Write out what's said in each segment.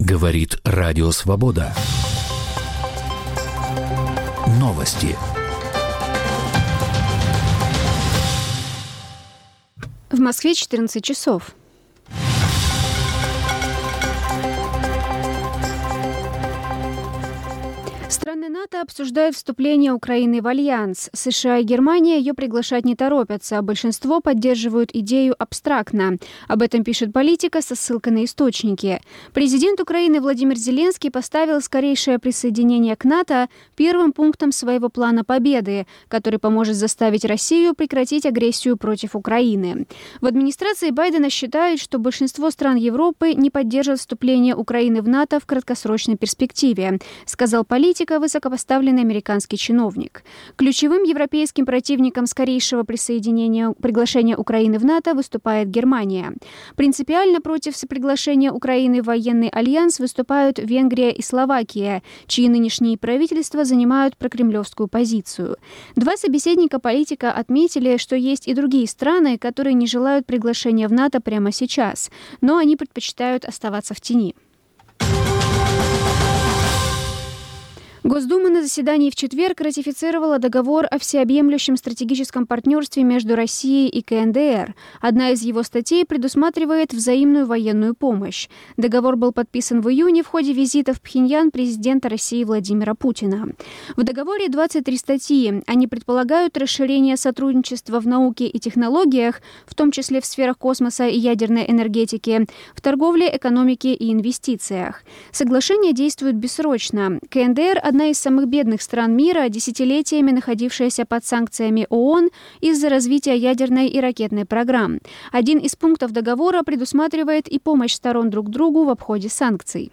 Говорит Радио Свобода. Новости. В Москве 14 часов. Страны НАТО обсуждают вступление Украины в Альянс. США и Германия ее приглашать не торопятся, а большинство поддерживают идею абстрактно. Об этом пишет «Политика» со ссылкой на источники. Президент Украины Владимир Зеленский поставил скорейшее присоединение к НАТО первым пунктом своего плана победы, который поможет заставить Россию прекратить агрессию против Украины. В администрации Байдена считают, что большинство стран Европы не поддержат вступление Украины в НАТО в краткосрочной перспективе, сказал «Политика» высокопоставленный американский чиновник. Ключевым европейским противником скорейшего приглашения Украины в НАТО выступает Германия. Принципиально против приглашения Украины в военный альянс выступают Венгрия и Словакия, чьи нынешние правительства занимают прокремлевскую позицию. Два собеседника «Политика» отметили, что есть и другие страны, которые не желают приглашения в НАТО прямо сейчас, но они предпочитают оставаться в тени. Госдума на заседании в четверг ратифицировала договор о всеобъемлющем стратегическом партнерстве между Россией и КНДР. Одна из его статей предусматривает взаимную военную помощь. Договор был подписан в июне в ходе визита в Пхеньян президента России Владимира Путина. В договоре 23 статьи. Они предполагают расширение сотрудничества в науке и технологиях, в том числе в сферах космоса и ядерной энергетики, в торговле, экономике и инвестициях. Соглашение действует бессрочно. КНДР – одна из самых бедных стран мира, десятилетиями находившаяся под санкциями ООН из-за развития ядерной и ракетной программ. Один из пунктов договора предусматривает и помощь сторон друг другу в обходе санкций.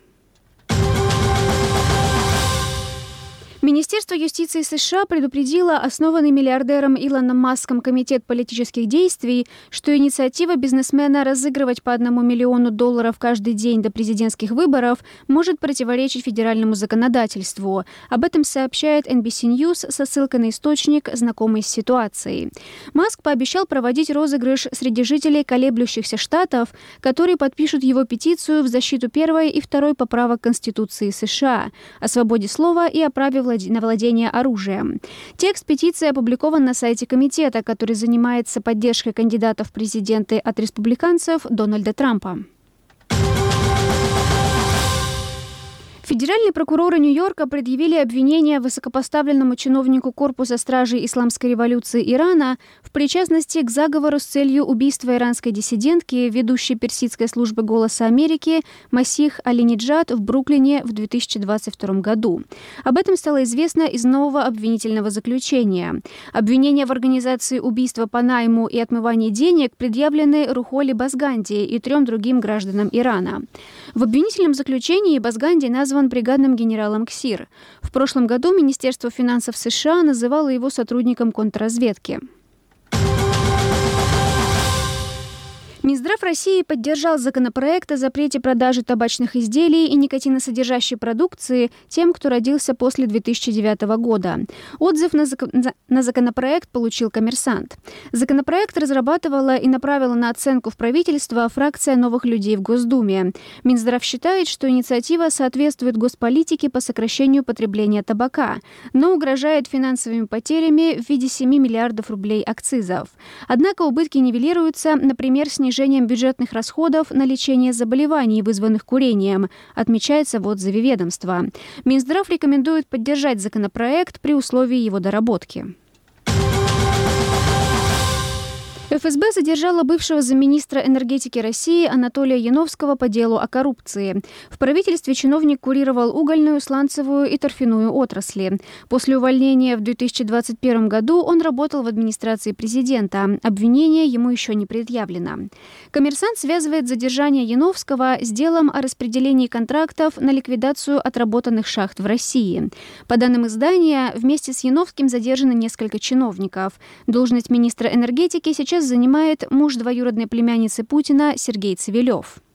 Министерство юстиции США предупредило основанный миллиардером Илоном Маском Комитет политических действий, что инициатива бизнесмена разыгрывать по $1 миллион каждый день до президентских выборов может противоречить федеральному законодательству. Об этом сообщает NBC News со ссылкой на источник, знакомый с ситуацией. Маск пообещал проводить розыгрыш среди жителей колеблющихся штатов, которые подпишут его петицию в защиту первой и второй поправок Конституции США о свободе слова и о праве на владение оружием. Текст петиции опубликован на сайте комитета, который занимается поддержкой кандидатов в президенты от республиканцев Дональда Трампа. Федеральные прокуроры Нью-Йорка предъявили обвинение высокопоставленному чиновнику Корпуса стражей Исламской революции Ирана в причастности к заговору с целью убийства иранской диссидентки, ведущей персидской службы «Голоса Америки» Масих Алиниджад в Бруклине в 2022 году. Об этом стало известно из нового обвинительного заключения. Обвинения в организации убийства по найму и отмывании денег предъявлены Рухоли Базганди и 3 другим гражданам Ирана. В обвинительном заключении Базганди назван бригадным генералом КСИР. В прошлом году Министерство финансов США называло его сотрудником контрразведки. Минздрав России поддержал законопроект о запрете продажи табачных изделий и никотиносодержащей продукции тем, кто родился после 2009 года. Отзыв на законопроект получил «Коммерсант». Законопроект разрабатывала и направила на оценку в правительство фракция «Новых людей» в Госдуме. Минздрав считает, что инициатива соответствует госполитике по сокращению потребления табака, но угрожает финансовыми потерями в виде 7 миллиардов рублей акцизов. Однако убытки нивелируются, например, снижением бюджетных расходов на лечение заболеваний, вызванных курением, отмечается в отзыве ведомства. Минздрав рекомендует поддержать законопроект при условии его доработки. ФСБ задержала бывшего замминистра энергетики России Анатолия Яновского по делу о коррупции. В правительстве чиновник курировал угольную, сланцевую и торфяную отрасли. После увольнения в 2021 году он работал в администрации президента. Обвинение ему еще не предъявлено. «Коммерсант» связывает задержание Яновского с делом о распределении контрактов на ликвидацию отработанных шахт в России. По данным издания, вместе с Яновским задержано несколько чиновников. Должность министра энергетики сейчас занимает муж двоюродной племянницы Путина Сергей Цивилев.